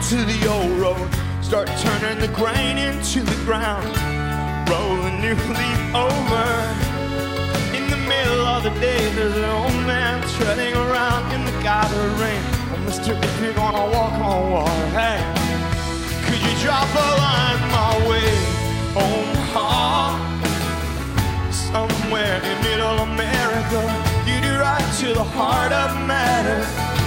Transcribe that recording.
to the old road. Start turning the grain into the ground. Roll a new leaf over. In the middle of the day, there's an old man treading around in the gathered rain. Oh, mister, if you're gonna walk on water, hey, could you drop a line my way? Omaha, somewhere in middle America, you do right to the heart of matter.